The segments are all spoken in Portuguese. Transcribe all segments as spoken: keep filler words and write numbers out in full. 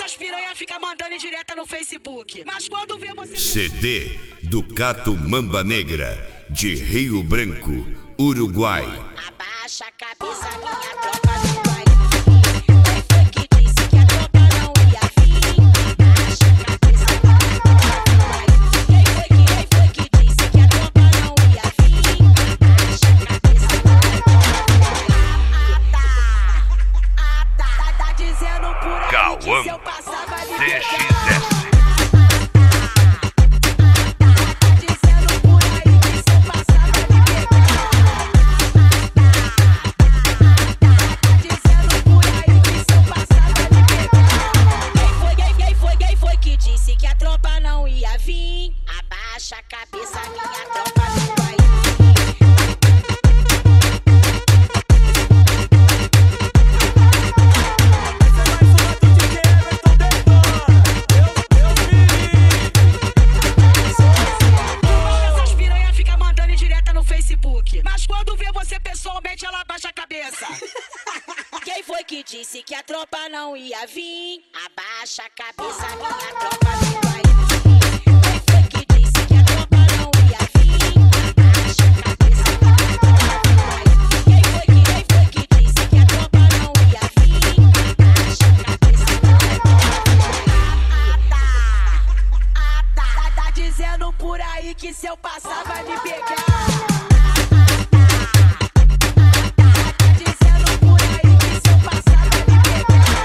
Essas piranha fica mandando em direta no Facebook. Mas quando vê você... C D Ducato Mamba Negra, de Rio Branco, Uruguai. Abaixa a cabeça, minha tropa não vai vir. Quem foi que disse que a tropa não ia vir? Abaixa a cabeça, minha tropa não vai vir. Quem foi que, quem foi que disse que a tropa não ia vir? Abaixa a cabeça, minha tropa não vai vir. Ah, tá, ah, tá, tá dizendo por aí que se eu passar vai me D X pegar. S. Abaixa a cabeça, minha tropa não vai vir. Essas piranha fica mandando em direta no Facebook. Mas quando vê você pessoalmente, ela abaixa a cabeça. Quem foi que disse que a tropa não ia vir? Abaixa a cabeça, minha tropa não vai vir. Por aí que se eu passar vai me pegar. Tá dizendo por aí que se eu passar vai me pegar.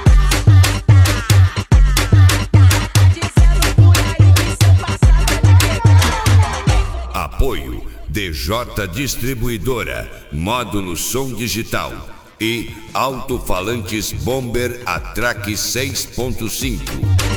Tá dizendo por aí que se eu passar vai me pegar. Apoio D J Distribuidora, módulo som digital e alto-falantes Bomber Atraque seis ponto cinco.